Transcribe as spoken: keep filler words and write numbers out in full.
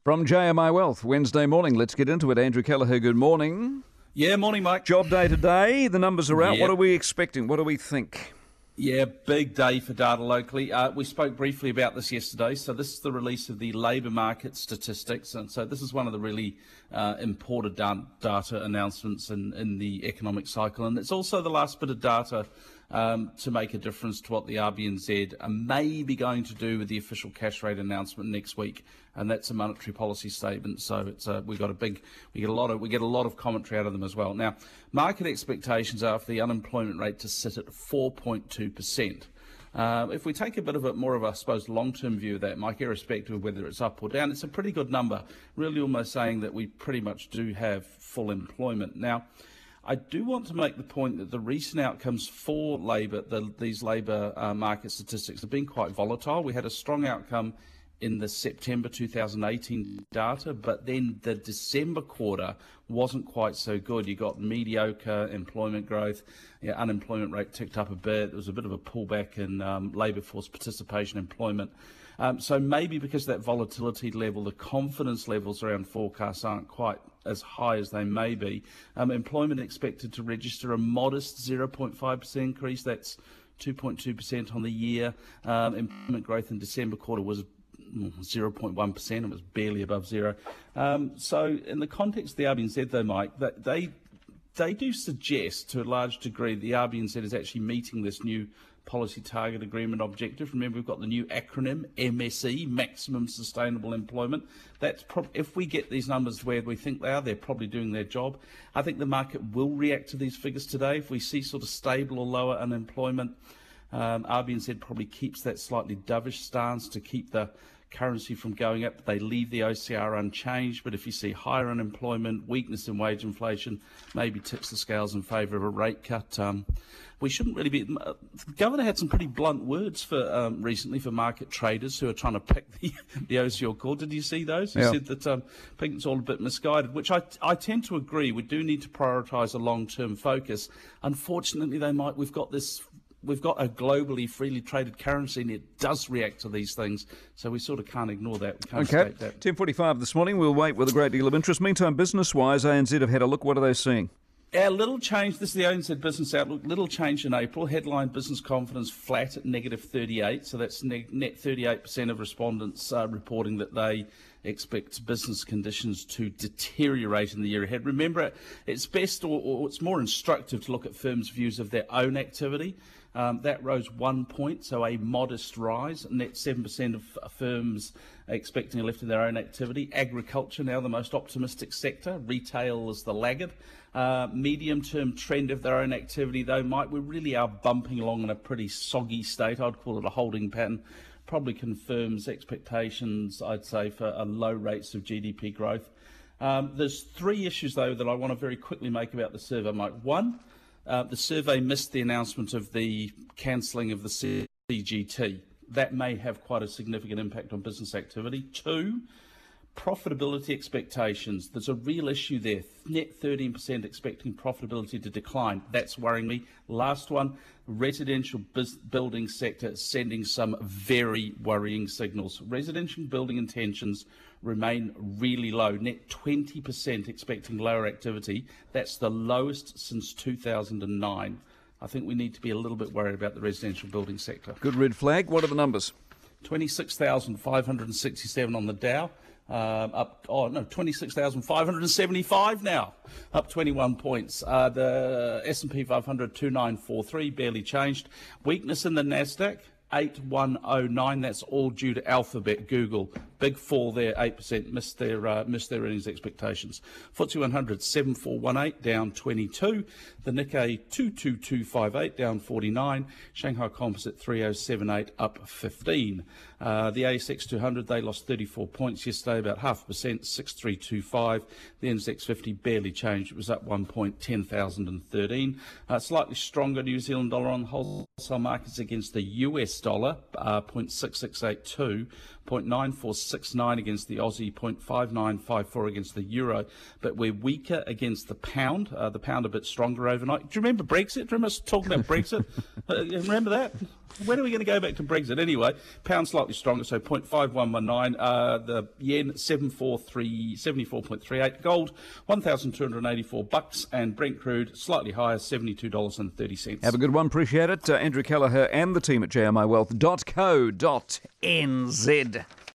From J M I Wealth, Wednesday morning. Let's get into it. Andrew Kelleher, good morning. Yeah, morning, Mike. Job day today. The numbers are out. Yep. What are we expecting? What do we think? Yeah, big day for data locally. Uh, we spoke briefly about this yesterday. So this is the release of the labour market statistics. And so this is one of the really uh, important da- data announcements in, in the economic cycle. And it's also the last bit of data um, to make a difference to what the R B N Z may be going to do with the official cash rate announcement next week. And that's a monetary policy statement. So it's uh, we got a big, we get a lot of, we get a lot of commentary out of them as well. Now, market expectations are for the unemployment rate to sit at four point two percent. Uh, if we take a bit of a more of a, I suppose, long-term view of that, Mike, irrespective of whether it's up or down, it's a pretty good number. Really, almost saying that we pretty much do have full employment now. I do want to make the point that the recent outcomes for Labor, the, these labour uh, market statistics, have been quite volatile. We had a strong outcome in the September two thousand eighteen data, but then the December quarter wasn't quite so good. You got mediocre employment growth, yeah, unemployment rate ticked up a bit. There was a bit of a pullback in um, labour force participation employment. Um, so maybe because of that volatility level, the confidence levels around forecasts aren't quite as high as they may be. Um, employment expected to register a modest zero point five percent increase. That's two point two percent on the year. Um, employment growth in December quarter was zero point one percent. It was barely above zero. Um, so in the context of the R B N Z, though, Mike, that they they do suggest to a large degree the R B N Z is actually meeting this new policy target agreement objective. Remember, we've got the new acronym M S E, Maximum Sustainable Employment. That's prob- if we get these numbers where we think they are, they're probably doing their job. I think the market will react to these figures today. If we see sort of stable or lower unemployment, um, R B N Z probably keeps that slightly dovish stance to keep the currency from going up. They leave the O C R unchanged, but if you see higher unemployment, weakness in wage inflation, maybe tips the scales in favour of a rate cut. Um, we shouldn't really be. The Governor had some pretty blunt words for um, recently for market traders who are trying to pick the, the O C R call. Did you see those? He yeah. said that um, I think it's all a bit misguided, which I, I tend to agree. We do need to prioritise a long-term focus. Unfortunately, they might. We've got this. We've got a globally freely traded currency and it does react to these things, so we sort of can't ignore that. We can't Okay, that. ten forty-five this morning. We'll wait with a great deal of interest. Meantime, business-wise, A N Z have had a look. What are they seeing? Our little change, this is the A N Z Business Outlook, little change in April. Headline business confidence flat at negative thirty-eight, so that's neg- net thirty-eight percent of respondents uh, reporting that they expect business conditions to deteriorate in the year ahead. Remember, it's best or, or it's more instructive to look at firms' views of their own activity. Um, that rose one point, so a modest rise. Net seven percent of firms are expecting a lift in their own activity. Agriculture now the most optimistic sector. Retail is the laggard. Uh, medium-term trend of their own activity, though, Mike, we really are bumping along in a pretty soggy state. I'd call it a holding pattern. Probably confirms expectations, I'd say, for a low rates of G D P growth. Um, there's three issues, though, that I want to very quickly make about the survey, Mike. One, Uh, the survey missed the announcement of the cancelling of the C G T. That may have quite a significant impact on business activity. Two, profitability expectations. There's a real issue there. Net thirteen percent expecting profitability to decline. That's worrying me. Last one, residential building sector sending some very worrying signals. Residential building intentions remain really low. Net twenty percent expecting lower activity. That's the lowest since two thousand nine. I think we need to be a little bit worried about the residential building sector. Good red flag. What are the numbers? twenty-six thousand five hundred sixty-seven on the Dow. Um, up, oh no, twenty-six thousand five hundred seventy-five now, up twenty-one points. Uh, the S and P five hundred, two nine four three, barely changed. Weakness in the Nasdaq, eight one oh nine. That's all due to Alphabet, Google. Big fall there, eight percent, missed their uh, missed their earnings expectations. F T S E one hundred, seven four one eight, down twenty-two. The Nikkei, two two two five eight, down forty-nine. Shanghai Composite, three oh seven eight, up fifteen. Uh, the A S X two hundred, they lost thirty-four points yesterday, about half a percent, six three two five. The N Z X fifty barely changed. It was up one point, ten thousand thirteen. Uh, slightly stronger New Zealand dollar on wholesale markets against the U S dollar, uh, zero point six six eight two. point nine four six nine against the Aussie, zero point five nine five four against the euro, but we're weaker against the pound. Uh, the pound a bit stronger overnight. Do you remember Brexit? Do you remember us talking about Brexit? uh, remember that? When are we going to go back to Brexit? Anyway, pound slightly stronger, so zero point five one one nine. Uh, the yen, seven forty-three, seventy-four point three eight. Gold, one thousand two hundred eighty-four bucks. And Brent crude, slightly higher, seventy-two dollars and thirty cents. Have a good one. Appreciate it. Uh, Andrew Kelleher and the team at j m i wealth dot co dot n z.